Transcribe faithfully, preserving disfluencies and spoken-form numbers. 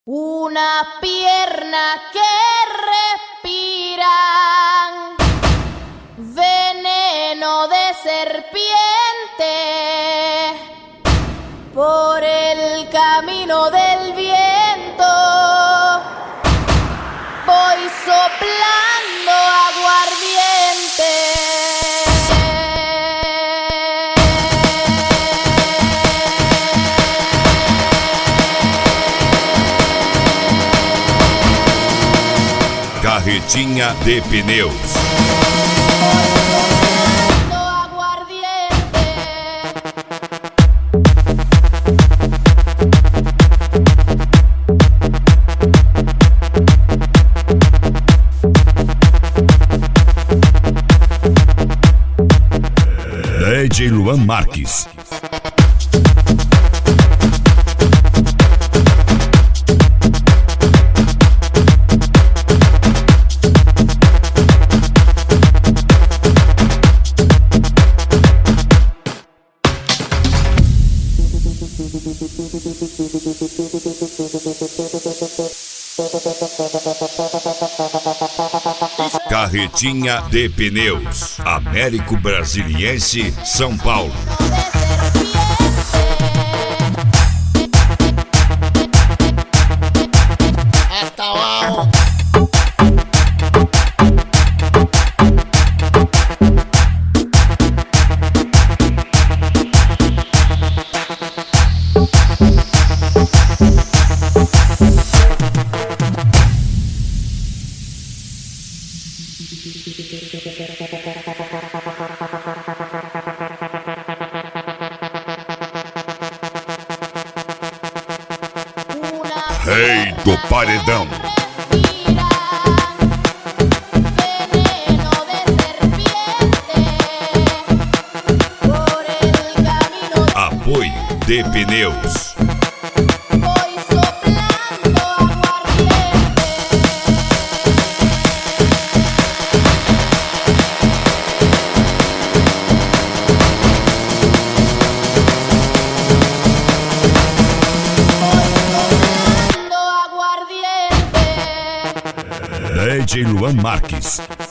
Una pierna que respira veneno de serpiente por el camino del viento. Voy soplando aguardiente. Carretinha de pneus. D J Luan Marques. Carretinha de pneus. Américo Brasiliense, São Paulo. Rei do paredão. Apoio de pneus. D J Luan Marques.